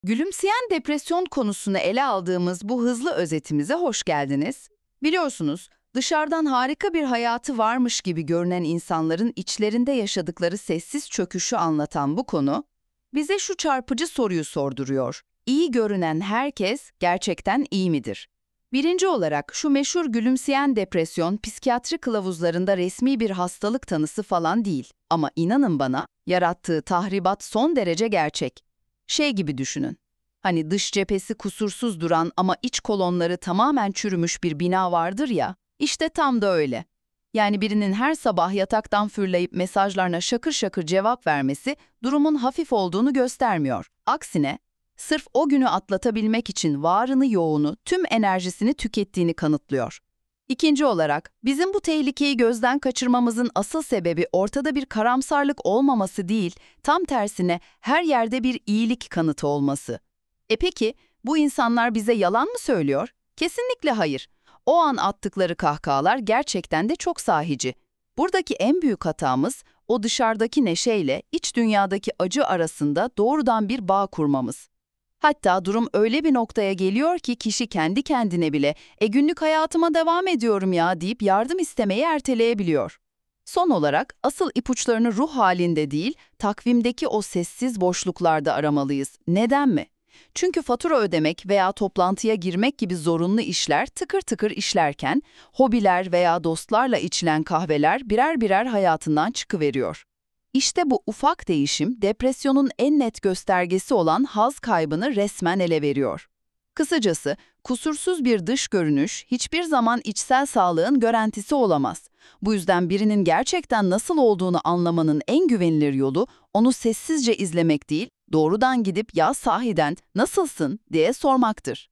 Gülümseyen depresyon konusunu ele aldığımız bu hızlı özetimize hoş geldiniz. Biliyorsunuz, dışarıdan harika bir hayatı varmış gibi görünen insanların içlerinde yaşadıkları sessiz çöküşü anlatan bu konu, bize şu çarpıcı soruyu sorduruyor. İyi görünen herkes gerçekten iyi midir? Birinci olarak şu meşhur gülümseyen depresyon psikiyatri kılavuzlarında resmi bir hastalık tanısı falan değil. Ama inanın bana, yarattığı tahribat son derece gerçek. Şey gibi düşünün. Hani dış cephesi kusursuz duran ama iç kolonları tamamen çürümüş bir bina vardır ya, işte tam da öyle. Yani birinin her sabah yataktan fırlayıp mesajlarına şakır şakır cevap vermesi durumun hafif olduğunu göstermiyor. Aksine, sırf o günü atlatabilmek için varını yoğunu, tüm enerjisini tükettiğini kanıtlıyor. İkinci olarak, bizim bu tehlikeyi gözden kaçırmamızın asıl sebebi ortada bir karamsarlık olmaması değil, tam tersine her yerde bir iyilik kanıtı olması. Peki, bu insanlar bize yalan mı söylüyor? Kesinlikle hayır. O an attıkları kahkahalar gerçekten de çok sahici. Buradaki en büyük hatamız, o dışarıdaki neşeyle iç dünyadaki acı arasında doğrudan bir bağ kurmamız. Hatta durum öyle bir noktaya geliyor ki kişi kendi kendine bile günlük hayatıma devam ediyorum ya deyip yardım istemeyi erteleyebiliyor. Son olarak asıl ipuçlarını ruh halinde değil, takvimdeki o sessiz boşluklarda aramalıyız. Neden mi? Çünkü fatura ödemek veya toplantıya girmek gibi zorunlu işler tıkır tıkır işlerken, hobiler veya dostlarla içilen kahveler birer birer hayatından çıkıveriyor. İşte bu ufak değişim, depresyonun en net göstergesi olan haz kaybını resmen ele veriyor. Kısacası, kusursuz bir dış görünüş hiçbir zaman içsel sağlığın garantisi olamaz. Bu yüzden birinin gerçekten nasıl olduğunu anlamanın en güvenilir yolu, onu sessizce izlemek değil, doğrudan gidip "ya sahiden nasılsın?" diye sormaktır.